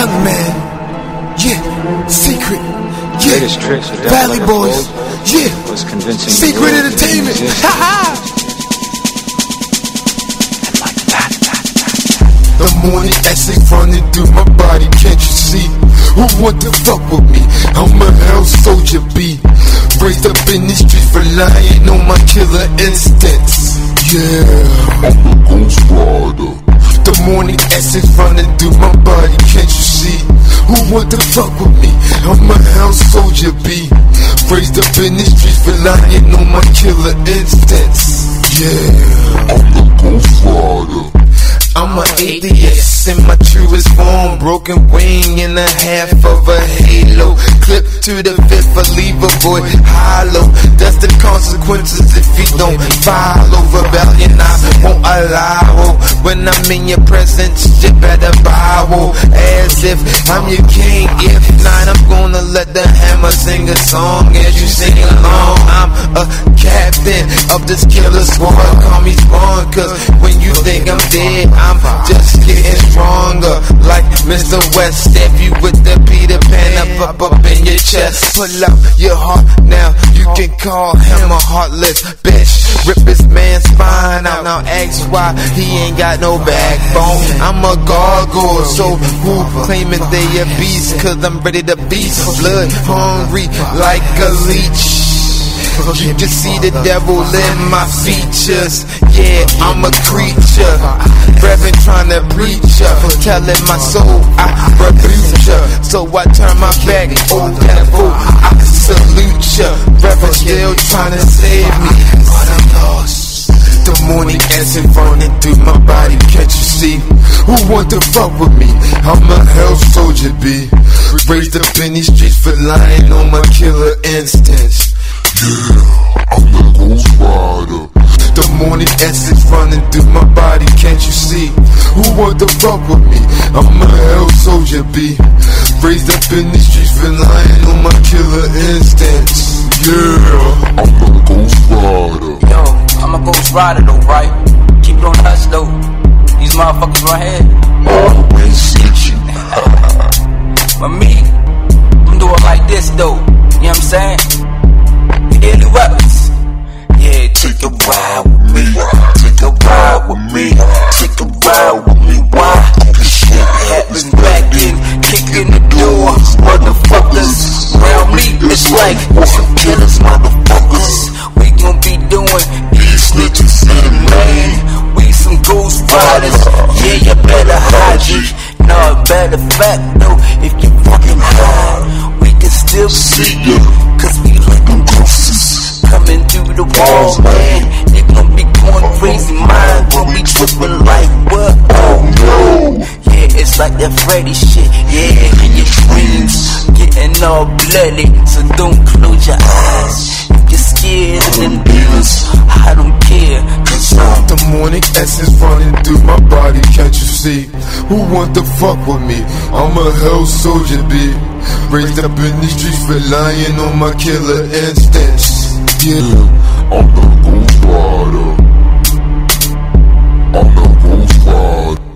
Young man, yeah, secret, yeah, Valley Boys, yeah, Secret Entertainment, haha. The morning essay running through my body, can't you see? Who want to fuck with me? I'm a hell soldier B, raised up in the streets, relying on my killer instincts. Yeah, I'm the Ghost Rider. The morning essence running through my body, can't you see? Who want to fuck with me? I'm a hell soldier B, raised up in the streets, relying on my killer instincts. Yeah, I'm the Ghost Rider. I'm an atheist in my truest form, broken wing and a half of a halo, clip to the fifth, a lever boy hollow. That's the consequences if you don't follow. Rebellion I won't allow. When I'm in your presence, you better bow, as if I'm your king. If not, I'm gonna let the hammer sing a song as you sing along. I'm a captain of this killer squad, call me Spawn, cause when you think I'm dead, I'm just getting stronger. Like Mr. West, stab you with the Peter Pan up in your chest. Pull out your heart now, you can call him a heartless bitch. Rip his man's spine out, now ask why he ain't got no backbone. I'm a gargoyle, so who claiming they a beast? Cause I'm ready to beast, blood hungry like a leech. You can see the devil in my features. Yeah, I'm a creature, Reverend trying to preach ya, telling my soul I rebuke ya. So I turn my back, oh devil, I salute ya. Reverend still trying to save me, but I'm lost. The morning essence running through my body, can't you see? Who want to fuck with me? I'm a hell soldier B, raised up in these streets, relying on my killer instincts. Yeah, I'm the Ghost Rider. The morning essence running through my body, can't you see? Who want to fuck with me? I'm a hell soldier B, raised up in the streets, relying on my killer instincts. Yeah, I'm the Ghost Rider. Yo, I'm a Ghost Rider though, right? Keep it on the hush though. These motherfuckers right here always snitching. But me, I'm doing like this though. You know what I'm saying? Daily weapons. Yeah, take a ride with me. Take a ride with me. Take a ride with me. Why? This shit happens back in, kicking the door. Motherfuckers around me, it's like some killers, motherfuckers. We gon' be doing these snitches in the lane. We some Ghost Riders. Yeah, you better hide you. No, matter of fact though, if you fucking hide, we can still see you. Cause we like them ghosts coming through the walls, man. They gon' be going crazy, mine gon' be tripping like what? Oh no. Yeah, it's like that Freddy shit. Yeah, in your dreams, getting all bloody. So don't close your eyes. If you're scared of them demons, I don't care. Cause the morning essence running through my body, can't you see? Who want to fuck with me? I'm a hell soldier B, raised up in the streets, relying on my killer instincts. Yeah, I'm the Ghost Rider. I'm the Ghost Rider.